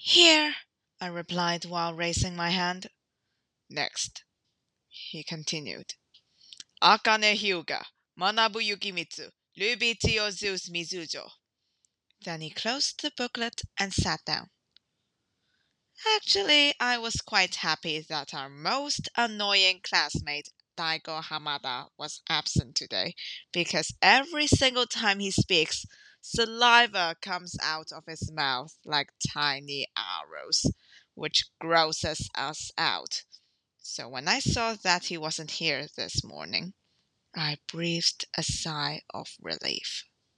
Here, I replied while raising my hand. Next, he continued. Akane Hyuga, Manabu Yukimitsu, Ryubitio Zeus Mizujo. Then he closed the booklet and sat down. Actually, I was quite happy that our most annoying classmate, Daigo Hamada, was absent today, because every single time he speaks, saliva comes out of his mouth like tiny arrows, which grosses us out. So when I saw that he wasn't here this morning, I breathed a sigh of relief.